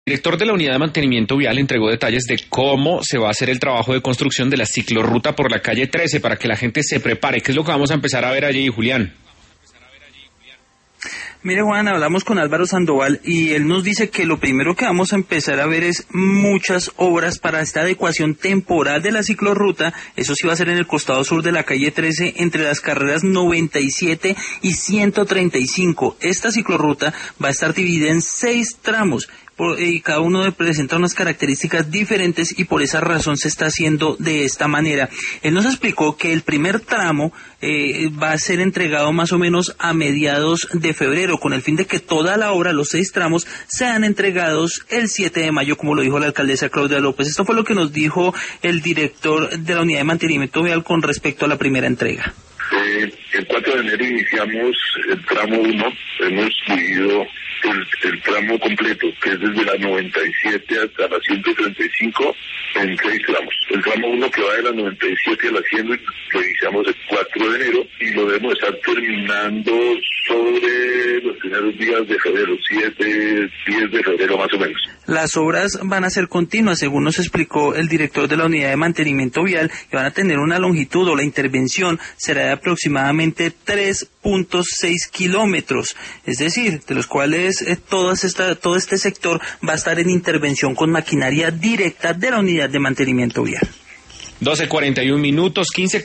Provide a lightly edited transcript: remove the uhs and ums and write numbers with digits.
El director de la Unidad de Mantenimiento Vial entregó detalles de cómo se va a hacer el trabajo de construcción de la ciclorruta por la calle 13 para que la gente se prepare. ¿Qué es lo que vamos a empezar a ver allí, Julián? Mire, Juan, hablamos con Álvaro Sandoval y él nos dice que lo primero que vamos a empezar a ver es muchas obras para esta adecuación temporal de la ciclorruta. Eso sí va a ser en el costado sur de la calle 13, entre las carreras 97 y 135. Esta ciclorruta va a estar dividida en 6 tramos. Y cada uno presenta unas características diferentes y por esa razón se está haciendo de esta manera. Él nos explicó que el primer tramo va a ser entregado más o menos a mediados de febrero, con el fin de que toda la obra, los 6 tramos, sean entregados el 7 de mayo, como lo dijo la alcaldesa Claudia López. Esto fue lo que nos dijo el director de la Unidad de Mantenimiento Vial con respecto a la primera entrega. El 4 de enero iniciamos el tramo 1, hemos dividido el tramo completo, que es desde la 97 hasta la 135, en 6 tramos. El tramo 1 que va de la 97 a la 100 lo iniciamos el 4 de enero y lo debemos estar terminando sobre los primeros días de febrero, 10 de febrero más o menos. Las obras van a ser continuas, según nos explicó el director de la Unidad de Mantenimiento Vial, y van a tener una longitud, o la intervención será de aproximadamente 3.6 kilómetros, es decir, de los cuales todo este sector va a estar en intervención con maquinaria directa de la Unidad de Mantenimiento Vial. 12:41, 15